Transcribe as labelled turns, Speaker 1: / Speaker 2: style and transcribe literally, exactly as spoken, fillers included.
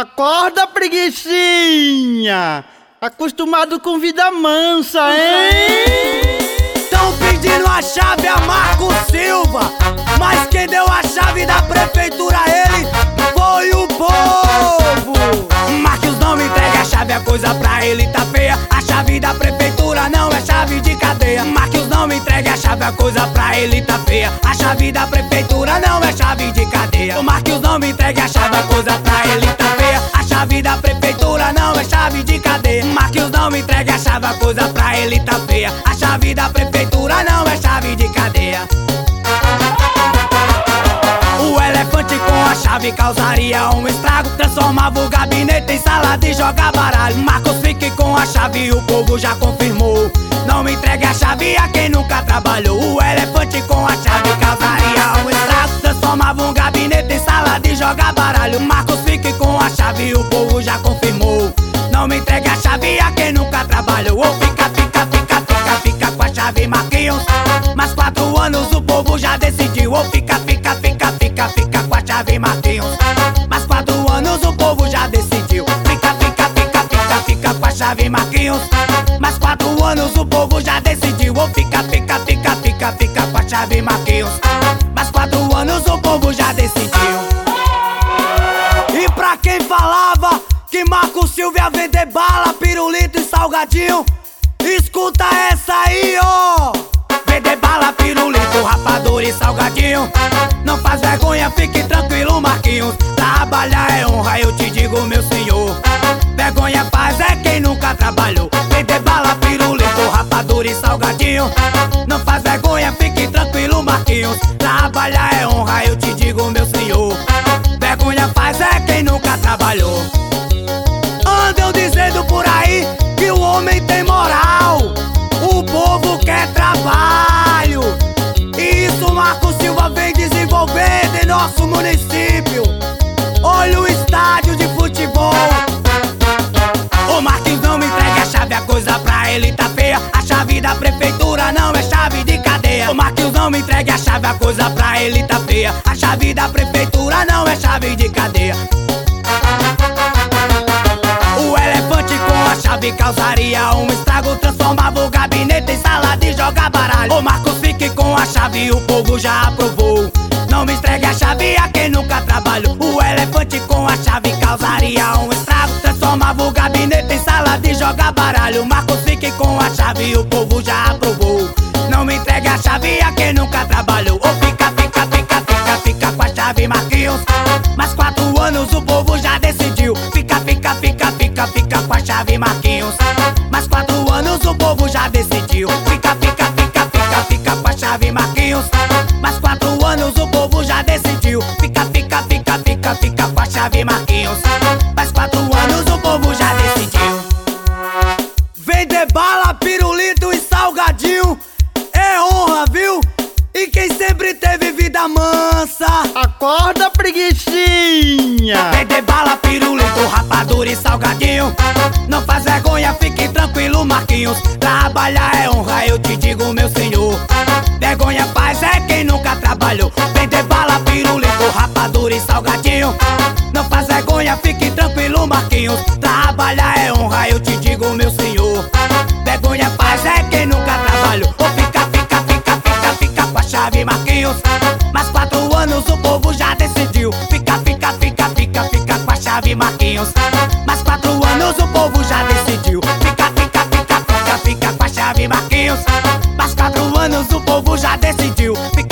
Speaker 1: Acorda, preguicinha! Acostumado com vida mansa, hein?
Speaker 2: Tão pedindo a chave a Marco Silva, mas quem deu a chave da prefeitura a ele foi o povo. Marquinhos não me entregue a chave, a coisa pra ele tá feia. A chave da prefeitura não é chave de cadeia. Marquinhos não me entregue a chave, a coisa pra ele tá feia. A chave da prefeitura não é chave de cadeia. O Marquinhos não me entregue a chave, a coisa pra ele tá feia. A chave da prefeitura não é chave de cadeia. Marquinhos não me entregue a chave, a coisa pra ele tá feia. A chave da prefeitura não é chave de cadeia. O elefante com a chave causaria um estrago, transformava o gabinete em sala de jogar baralho. Marcos fique com a chave, o povo já confirmou. Não me entregue a chave a quem nunca trabalhou. O elefante com a chave causaria um estrago, transformava um gabinete em sala de jogar baralho. Marcos fique com a chave, o povo já confirmou. Não me entregue a chave a quem nunca trabalhou. Ou fica, fica, fica, fica, fica com a chave, Marquinhos. Mas quatro anos o povo já decidiu. Ou fica, fica, fica, fica, fica com a chave, Marquinhos. Mas quatro anos o povo já decidiu. Fica, fica, fica, fica, fica com a chave, Marquinhos. Mas quatro anos o povo já decidiu. Ou fica, fica, fica, fica, fica com a chave, Marquinhos. Mas quatro anos o povo já decidiu. E pra quem falava que Marco Silva ia vender bala, pirulito e salgadinho, escuta essa aí, ó. Vender bala, pirulito, rapadura e salgadinho, não faz vergonha, fique tranquilo, Marquinhos. Trabalhar é honra, eu te digo, meu senhor. Vergonha faz é quem nunca trabalhou. Vender bala, pirulito, rapadura e salgadinho, não faz vergonha, fique tranquilo, Marquinhos. Trabalhar é honra, eu te digo, meu senhor. Vergonha faz é quem nunca trabalhou. Andam dizendo por aí que o homem tem moral, o povo quer trabalho. E isso Marco Silva vem desenvolvendo em nosso município. Olha o estádio de futebol. Ô Marquinhos, não me entregue a chave, a coisa pra ele tá feia. A chave da prefeitura não é chave de cadeia. Ô Marquinhos, não me entregue a chave, a coisa pra ele tá feia. A chave da prefeitura não é chave de cadeia. O elefante com a chave causaria um estrago, transformava o gabinete em sala de jogar baralho. Ô Marcos, fique com a chave, o povo já aprovou. Não me entregue a chave a quem nunca trabalhou. O elefante com a chave causaria um estrago, transformava o gabinete em sala de jogar baralho. Marcos, fique com a chave, o povo já aprovou. Não me entregue a chave a quem nunca trabalhou. Ou fica, fica, fica, fica, fica com a chave, Marquinhos. Mas quatro anos o povo já decidiu. Fica, fica, fica, fica, fica com a chave, Marquinhos. Mas quatro anos o povo já decidiu. Fica, fica, fica, fica, fica com a chave, Marquinhos. Mas quatro anos o povo já decidiu. Fica, fica, fica, fica, fica com a chave, Marquinhos. Mas quatro anos o povo já decidiu. Vender bala, pirulito e salgadinho é honra, viu? E quem sempre teve vida mansa.
Speaker 1: Acorda, preguicinha!
Speaker 2: Vender bala, pirulito, rapadura e salgadinho, não faz vergonha, fique tranquilo, Marquinhos. Trabalhar é honra, eu te digo, meu senhor. Vergonha faz é quem nunca trabalhou. Vender bala, pirulito, rapadura e salgadinho, não faz vergonha, fique tranquilo, Marquinhos. Trabalhar é honra, eu te digo, meu senhor. Vergonha faz é quem nunca trabalhou. Ou fica, fica, fica, fica, fica com a chave, Marquinhos. Mas quatro anos o povo já decidiu. Fica, fica, fica, fica, fica com a chave, Marquinhos. Mas quatro anos o povo já decidiu. Fica, fica, fica, fica, fica com a chave, Marquinhos. Mas quatro anos o povo já decidiu. Fica,